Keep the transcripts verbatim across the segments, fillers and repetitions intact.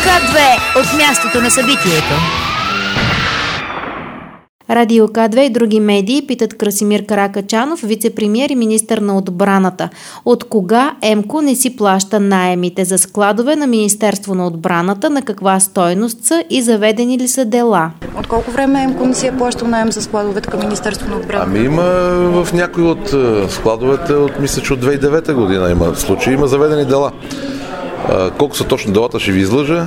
К две от мястото на събитието. Радио К две и други медии питат Красимир Каракачанов, вице-премиер и министър на отбраната. От кога ЕМКО не си плаща наемите за складове на Министерство на отбраната, на каква стойност са и заведени ли са дела? От колко време ЕМКО не си е плащал наем за складовете към Министерство на отбраната? Ами има в някои от складовете, от, мисля, че от две хиляди и девета година има случаи, има заведени дела. А, колко са точно делата, ще ви излъжа.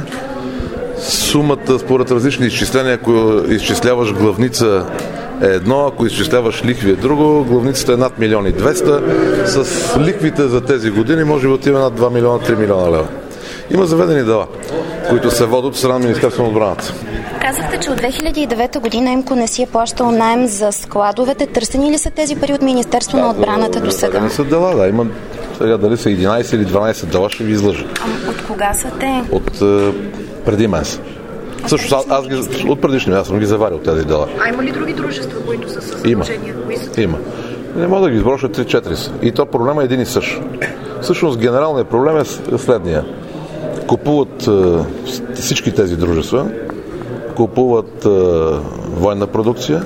Сумата според различни изчисления, ако изчисляваш главница е едно, ако изчисляваш лихви е друго, главницата е над милион и двеста, с лихвите за тези години може би отива над два милиона, три милиона лева. Има заведени дела, които се водят от страна на Министерство на отбраната. Казахте, че от две хиляди и девета година ЕМКО не си е плащал наем за складовете. Търсени ли са тези пари от Министерство на отбраната до сега? Не са дела, да. Има сега дали са единайсет или дванайсет дела, ще ви излъжа. А от кога са те? От преди месец. Също аз, аз ги, от предишния, аз съм ги заварил тези дела. А има ли други дружества, които са със задължения? Има. Има. Не мога да ги изброша, три-четири са. И то проблема е един и същ. Всъщност генералният проблем е следния. Купуват е, всички тези дружества, купуват е, военна продукция,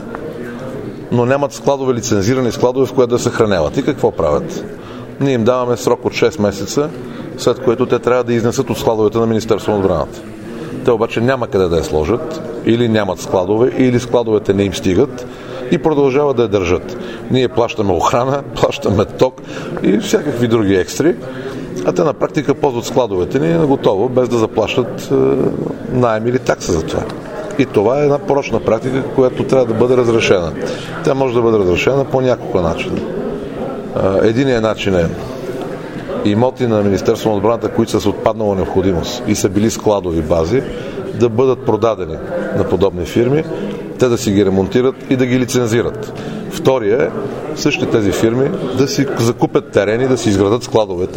но нямат складове, лицензирани складове, в които да съхраняват. И какво правят? Ние им даваме срок от шест месеца, след което те трябва да изнесат от складовете на Министерство на отбраната. Те обаче няма къде да я сложат, или нямат складове, или складовете не им стигат и продължават да я държат. Ние плащаме охрана, плащаме ток и всякакви други екстри, а те на практика ползват складовете ни на готово, без да заплащат е, наем или такса за това. И това е една порочна практика, която трябва да бъде разрешена. Тя може да бъде разрешена по няколко начина. Единият начин е имоти на Министерство на отбраната, които са с отпаднала необходимост и са били складови бази, да бъдат продадени на подобни фирми, те да си ги ремонтират и да ги лицензират. Втория е същите тези фирми да си закупят терени, да си изградат складовете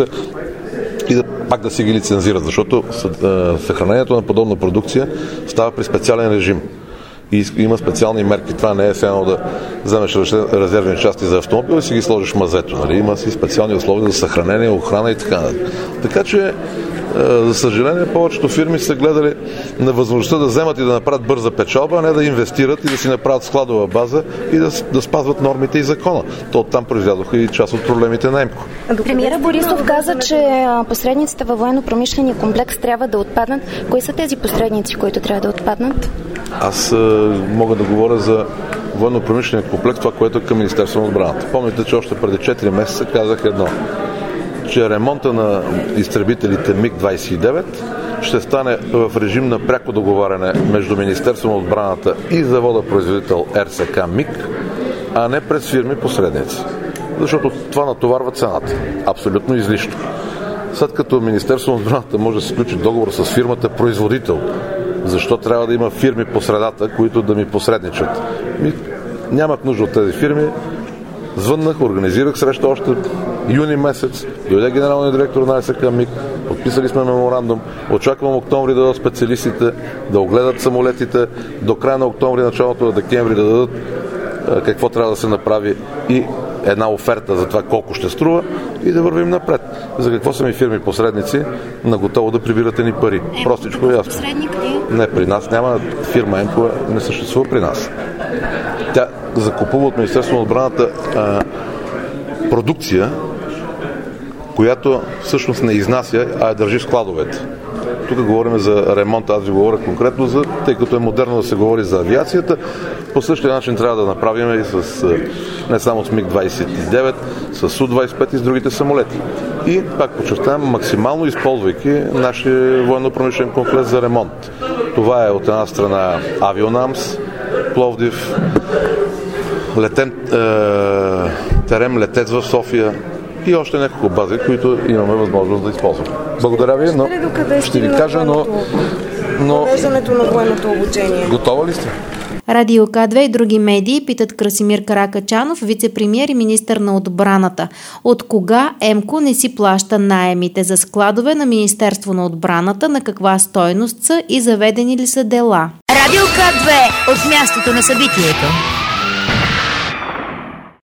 и да, пак да си ги лицензират, защото съхранението на подобна продукция става при специален режим. И има специални мерки. Това не е само да вземеш резервни части за автомобил и си ги сложиш мазето. Нали? Има си специални условия за съхранение, охрана и така. Така че, за съжаление, повечето фирми са гледали на възможността да вземат и да направят бърза печалба, а не да инвестират и да си направят складова база и да, да спазват нормите и закона. То оттам произлязоха и част от проблемите на ЕМКО. Премиера Борисов каза, че посредниците във военно-промишления комплекс трябва да отпаднат. Кои са тези посредници, които трябва да отпаднат? Аз а, мога да говоря за военно-промишления комплекс, това, което е към Министерство на отбраната. Помните, че още преди четири месеца казах едно, че ремонта на изтребителите МиГ двайсет и девет ще стане в режим на пряко договаряне между Министерство на отбраната и завода-производител РСК МиГ, а не през фирми-посредници. Защото това натоварва цената. Абсолютно излишно. След като Министерство на отбраната може да се сключи договор с фирмата-производител, защо трябва да има фирми по средата, които да ми посредничат? Ми, нямах нужда от тези фирми. Звъннах, организирах среща още юни месец. Дойде генералният директор на РСК МиГ. Подписали сме меморандум. Очаквам октомври да дадат специалистите, да огледат самолетите. До края на октомври, началото на декември да дадат какво трябва да се направи и една оферта за това колко ще струва и да вървим напред. За какво са ми фирми посредници? На готово да прибирате ни пари. Е, простичко и ясно. Не, при нас няма фирма ЕМКО, не съществува при нас. Тя закупува от Министерство на отбраната а, продукция, която всъщност не изнася, а я държи в складовете. Тук говорим за ремонт, аз ви говоря конкретно, за, тъй като е модерно да се говори за авиацията. По същия начин трябва да направим и с, не само с МиГ двайсет и девет, с Су двайсет и пет и с другите самолети. И, пак подчертавам, максимално използвайки нашия военно-промишлен комплекс за ремонт. Това е от една страна Авионамс, Пловдив, летен, е, Терем Летец в София и още няколко бази, които имаме възможност да използваме. Благодаря ви, но ще ви кажа, но... но... Въвеждането на военното обучение. Готова ли сте? Радио К две и други медии питат Красимир Каракачанов, вице-премиер и министър на отбраната. От кога ЕМКО не си плаща наемите за складове на Министерство на отбраната, на каква стойност са и заведени ли са дела? Радио К две от мястото на събитието.